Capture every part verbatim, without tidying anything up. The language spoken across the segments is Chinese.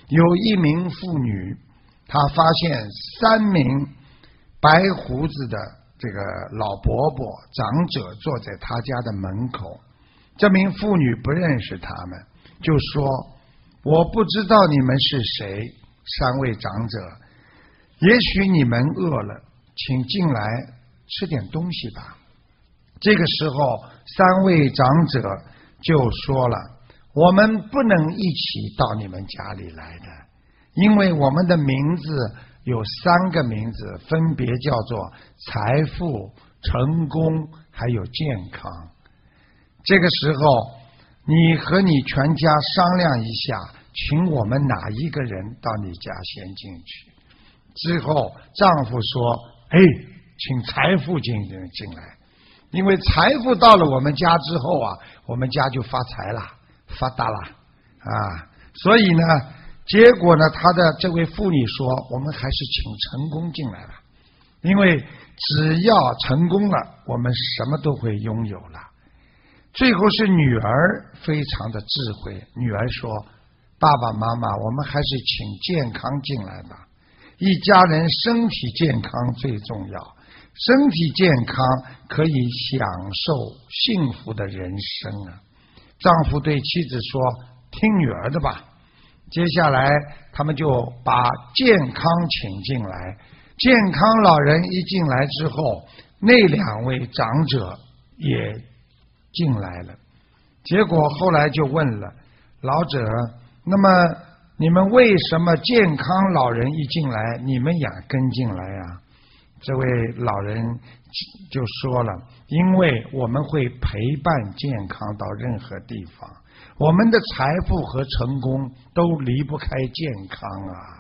有一名妇女，她发现三名白胡子的这个老伯伯长者坐在她家的门口。这名妇女不认识他们，就说：我不知道你们是谁，三位长者，也许你们饿了，请进来吃点东西吧。这个时候三位长者就说了：我们不能一起到你们家里来的，因为我们的名字有三个名字，分别叫做财富、成功还有健康。这个时候你和你全家商量一下，请我们哪一个人到你家先进去。之后丈夫说：哎，请财富进进来，因为财富到了我们家之后啊，我们家就发财了，发达了啊。所以呢，结果呢，他的这位妇女说：我们还是请成功进来吧，因为只要成功了，我们什么都会拥有了。最后是女儿非常的智慧，女儿说：爸爸妈妈，我们还是请健康进来吧，一家人身体健康最重要，身体健康可以享受幸福的人生啊。丈夫对妻子说：听女儿的吧。接下来他们就把健康请进来，健康老人一进来之后，那两位长者也进来了。结果后来就问了老者：那么你们为什么健康老人一进来，你们也跟进来呀？这位老人就说了：因为我们会陪伴健康到任何地方，我们的财富和成功都离不开健康啊。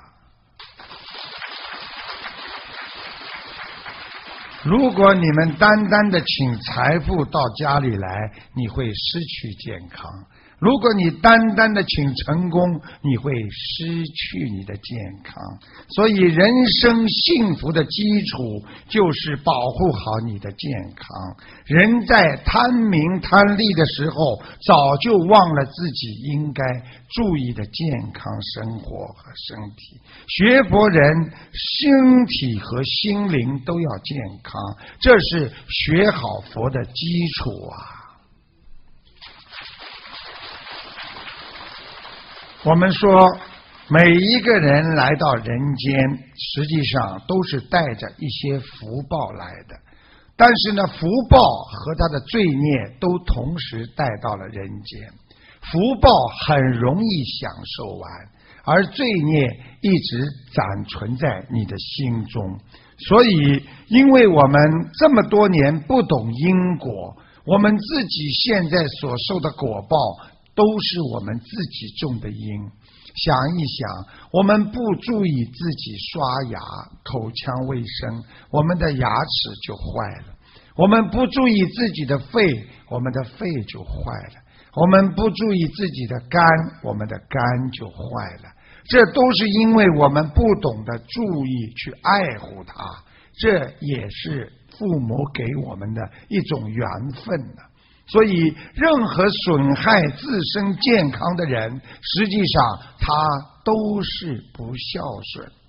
如果你们单单的请财富到家里来，你会失去健康；如果你单单的请成功，你会失去你的健康。所以人生幸福的基础就是保护好你的健康。人在贪名贪利的时候，早就忘了自己应该注意的健康生活和身体。学佛人身体和心灵都要健康，这是学好佛的基础啊。我们说每一个人来到人间，实际上都是带着一些福报来的，但是呢，福报和他的罪孽都同时带到了人间。福报很容易享受完，而罪孽一直暂存在你的心中。所以因为我们这么多年不懂因果，我们自己现在所受的果报都是我们自己种的因。想一想，我们不注意自己刷牙口腔卫生，我们的牙齿就坏了；我们不注意自己的肺，我们的肺就坏了；我们不注意自己的肝，我们的肝就坏了。这都是因为我们不懂得注意去爱护它，这也是父母给我们的一种缘分呢。所以任何损害自身健康的人，实际上他都是不孝顺。